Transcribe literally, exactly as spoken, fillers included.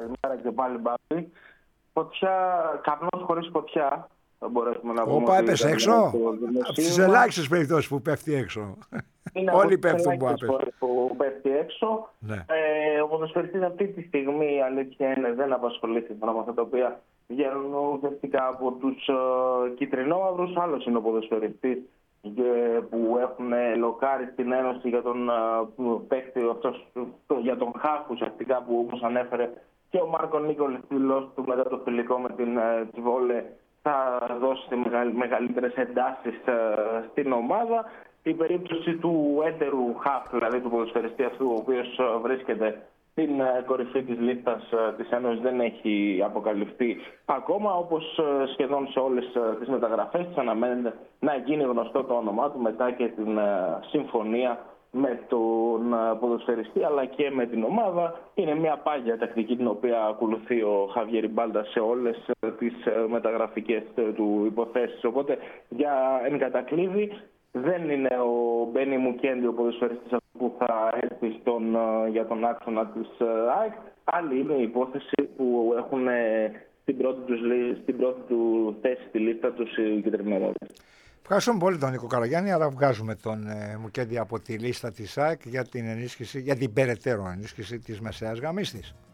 καλημέρα και πάλι Μπάμπη. Φωτιά, καπνός χωρίς φωτιά. Θα μπορέσουμε να πούμε. Όπα, έπεσε έξω. Από τις ελάχιστες περιπτώσεις που πέφτει έξω. Είναι Όλοι από πέφτουν που τις άπεσε. που πέφτει έξω. Ναι. Ε, ο ποδοσφαιριστής αυτή τη στιγμή, η αλήθεια είναι, δεν απασχολεί σύμφωνα με αυτά τα οποία βγαίνουν ουσιαστικά από τους uh, κυτρινόμαυρους. Άλλος είναι ο ποδοσφαιριστής που έχουν λοκάρει στην Ένωση για τον uh, παίκτη αυτός, το, για τον Χαφ ουσιαστικά, που όπως ανέφερε και ο Μάρκο Νίκολης, φίλος του μετά το φιλικό με την uh, Βόλε, θα δώσει μεγαλύτερες εντάσεις uh, στην ομάδα. Η περίπτωση του έτερου Χαφ, δηλαδή του ποδοσφαιριστή αυτού, ο οποίος βρίσκεται στην κορυφή της λίστας της Ένωσης, δεν έχει αποκαλυφθεί ακόμα. Όπως σχεδόν σε όλες τις μεταγραφές της, αναμένεται να γίνει γνωστό το όνομά του μετά και την συμφωνία με τον ποδοσφαιριστή αλλά και με την ομάδα. Είναι μια πάγια τακτική την οποία ακολουθεί ο Χαβιέρ Μπάλτα σε όλες τις μεταγραφικές του υποθέσεις. Οπότε για εν κατακλείδη, δεν είναι ο Μπένι Μουκέντι ο ποδοσφαιριστής που θα έρθει στον, για τον άξονα της ΑΕΚ. Άλλη είναι η υπόθεση που έχουν στην πρώτη, τους, στην πρώτη του θέση στη λίστα τους οι κυτρινόμαυροι. Ευχαριστούμε πολύ τον Νίκο Καραγιάννη, αλλά βγάζουμε τον ε, Μουκέντι από τη λίστα της ΑΕΚ για την ενίσχυση, για την περαιτέρω ενίσχυση της μεσαίας γραμμής της.